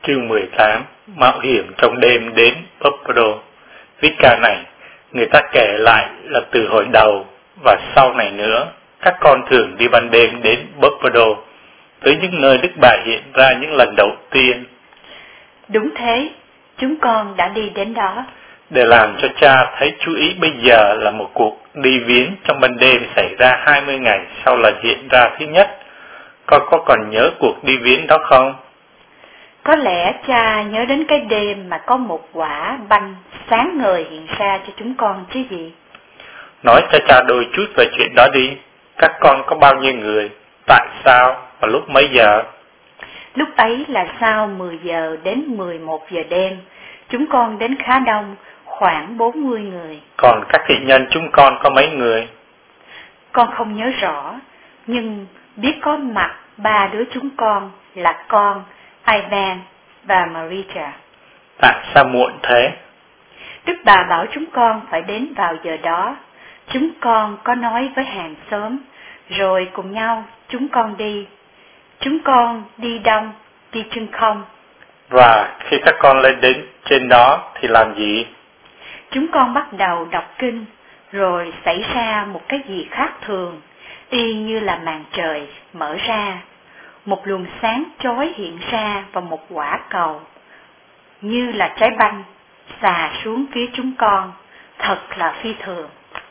Chương 18 Mạo hiểm trong đêm đến Buffalo. Viết ca này, người ta kể lại là từ hồi đầu và sau này nữa, các con thường đi ban đêm đến Buffalo, tới những nơi Đức Bà hiện ra những lần đầu tiên. Đúng thế, chúng con đã đi đến đó. Để làm cho cha thấy chú ý bây giờ là một cuộc đi viếng trong ban đêm xảy ra 20 ngày sau lần hiện ra thứ nhất. Con có còn nhớ cuộc đi viếng đó không? Có lẽ cha nhớ đến cái đêm mà có một quả banh sáng ngời hiện ra cho chúng con chứ gì. Nói cho cha đôi chút về chuyện đó đi. Các con có bao nhiêu người? Tại sao? Và lúc mấy giờ? Lúc ấy là sau 10 giờ đến 11 giờ đêm. Chúng con đến khá đông, khoảng 40 người. Còn các thị nhân chúng con có mấy người? Con không nhớ rõ, nhưng biết có mặt 3 đứa chúng con là con, Ivan và Marita. Tại sao muộn thế? Đức Bà bảo chúng con phải đến vào giờ đó. Chúng con có nói với hàng xóm, rồi cùng nhau chúng con đi. Chúng con đi đông, đi chân không. Và khi các con lên đến trên đó thì làm gì? Chúng con bắt đầu đọc kinh, rồi xảy ra một cái gì khác thường, y như là màn trời mở ra. Một luồng sáng chói hiện ra vào một quả cầu, như là trái banh, xà xuống phía chúng con, thật là phi thường.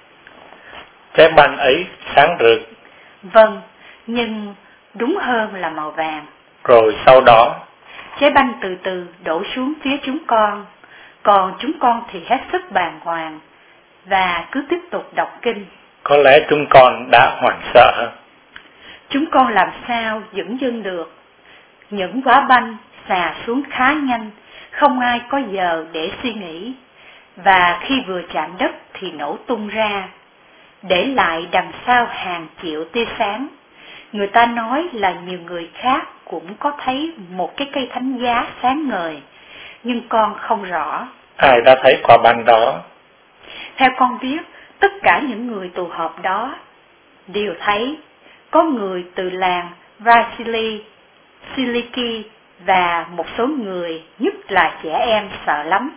Trái banh ấy sáng rực. Vâng, nhưng đúng hơn là màu vàng. Rồi sau đó, trái banh từ từ đổ xuống phía chúng con, còn chúng con thì hết sức bàng hoàng, và cứ tiếp tục đọc kinh. Có lẽ chúng con đã hoảng sợ. Chúng con làm sao dửng dưng được. Những quả banh xà xuống khá nhanh, không ai có giờ để suy nghĩ, và khi vừa chạm đất thì nổ tung ra, để lại đằng sau hàng triệu tia sáng. Người ta nói là nhiều người khác cũng có thấy một cái cây thánh giá sáng ngời, nhưng con không rõ. Ai đã thấy quả banh đó? Theo con biết, tất cả những người tụ họp đó đều thấy. Có người từ làng Vasily, Siliki và một số người, nhất là trẻ em, sợ lắm.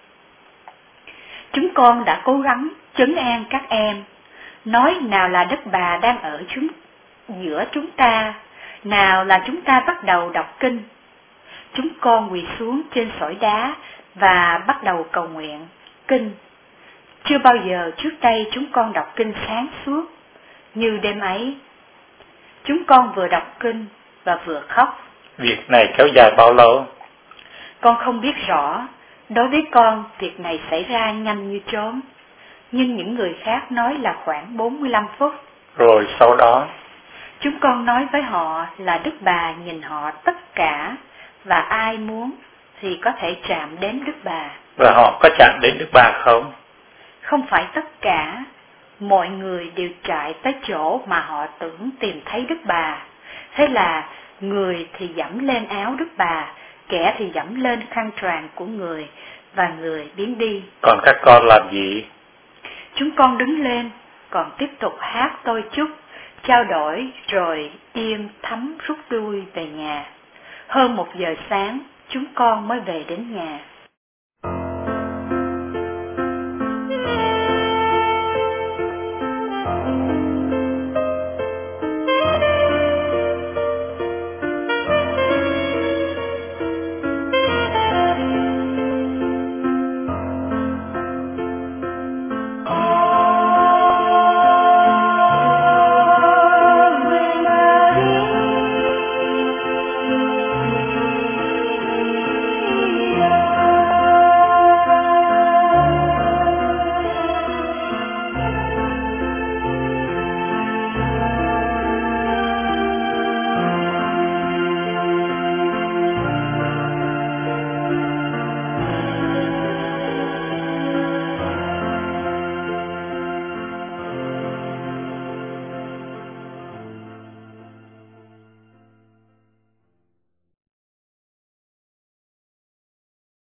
Chúng con đã cố gắng trấn an các em, nói nào là Đức Bà đang ở giữa chúng ta, nào là chúng ta bắt đầu đọc kinh. Chúng con quỳ xuống trên sỏi đá và bắt đầu cầu nguyện kinh. Chưa bao giờ trước đây chúng con đọc kinh sáng suốt như đêm ấy. Chúng con vừa đọc kinh và vừa khóc. Việc này kéo dài bao lâu? Con không biết rõ. Đối với con, việc này xảy ra nhanh như chớp, nhưng những người khác nói là khoảng 45 phút. Rồi sau đó, chúng con nói với họ là Đức Bà nhìn họ tất cả, và ai muốn thì có thể chạm đến Đức Bà. Và họ có chạm đến Đức Bà không? Không phải tất cả. Mọi người đều chạy tới chỗ mà họ tưởng tìm thấy Đức Bà. Thế là người thì dẫm lên áo Đức Bà, kẻ thì dẫm lên khăn choàng của người, và người biến đi. Còn các con làm gì? Chúng con đứng lên, còn tiếp tục hát tôi chúc, trao đổi, rồi im thấm rút lui về nhà. Hơn 1 giờ sáng, chúng con mới về đến nhà.